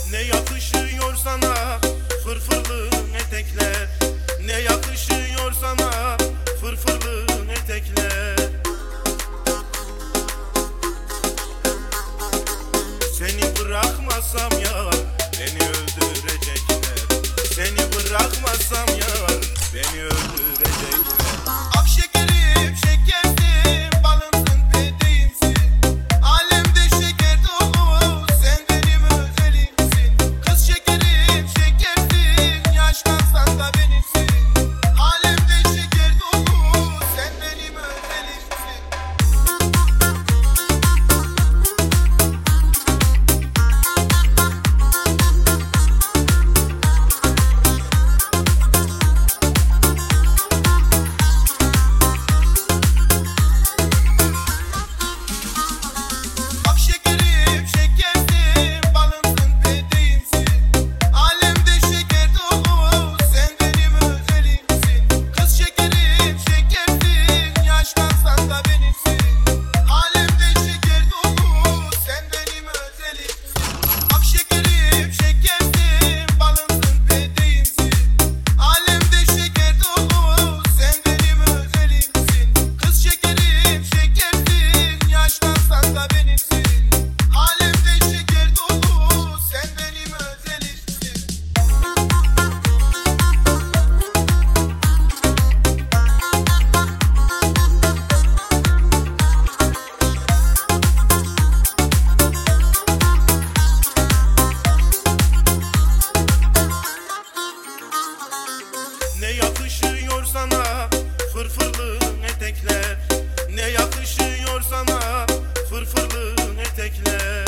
Ne yakışıyor sana fırfırlı etekler, ne yakışıyor sana fırfırlı etekler. Seni bırakmasam ya beni öldürecekler. Seni bırakmasam ya beni öldürecekler. Ak şekerim şekersin, balımsın peteğimsin. Alemde şeker dolu, sen benim özelimsin. Kız şekerim şekersin, yaşlansan da benimsin. Alemde şeker dolu, sen benim özelimsin. Ak şekerim şekersin, balımsın peteğimsin. Alemde şeker dolu, sen benim özelimsin. Kız şekerim şekersin, yaşlansan da benimsin. Alemde şeker dolu, sen benim özelimsin. Ak şekerim şekersin, balımsın peteğimsin. Alemde şeker dolu, sen benim özelimsin. Kız şekerim şekersin, yaşlansan da benimsin. Alemde şeker dolu, sen benim özelimsin. Ne yakışıyor sana fırfırlı etekler, ne yakışıyor sana fırfırlı etekler.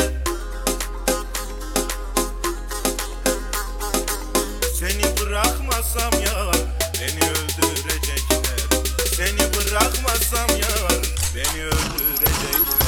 Seni bırakmasam ya beni öldürecekler. Seni bırakmasam ya beni öldürecekler.